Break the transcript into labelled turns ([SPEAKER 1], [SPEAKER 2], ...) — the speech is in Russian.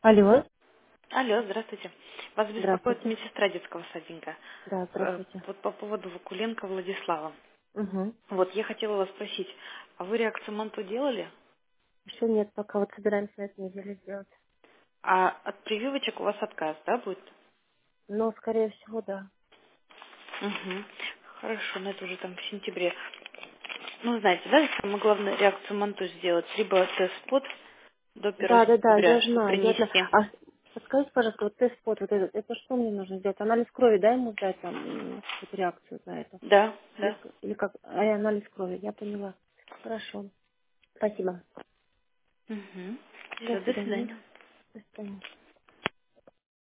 [SPEAKER 1] Алло,
[SPEAKER 2] Алло, здравствуйте. Вас беспокоит
[SPEAKER 1] здравствуйте.
[SPEAKER 2] медсестра детского садика.
[SPEAKER 1] Да, здравствуйте.
[SPEAKER 2] Вот по поводу Вакуленко Владислава.
[SPEAKER 1] Угу.
[SPEAKER 2] Вот я хотела вас спросить, а вы реакцию МАНТу делали?
[SPEAKER 1] Еще нет, пока вот собираемся на этой неделе сделать.
[SPEAKER 2] А от прививочек у вас отказ, да, будет?
[SPEAKER 1] Но, скорее всего, да.
[SPEAKER 2] Угу. Хорошо, но это уже там в сентябре. Ну, знаете, да, самое главное реакцию МАНТу сделать, либо тест-спот до 1
[SPEAKER 1] Да, да, да,
[SPEAKER 2] сентября,
[SPEAKER 1] я
[SPEAKER 2] чтобы
[SPEAKER 1] знаю, я знаю.
[SPEAKER 2] принести.
[SPEAKER 1] А подскажите, пожалуйста, вот тест-спот, вот этот, это что мне нужно сделать? Анализ крови, да, ему сдать там какую-то реакцию на это?
[SPEAKER 2] Да,
[SPEAKER 1] Или,
[SPEAKER 2] да.
[SPEAKER 1] или как? А, анализ крови, я поняла. Хорошо. Спасибо.
[SPEAKER 2] Угу.
[SPEAKER 1] До
[SPEAKER 2] Все, до
[SPEAKER 1] свидания.
[SPEAKER 2] свидания.
[SPEAKER 1] До свидания.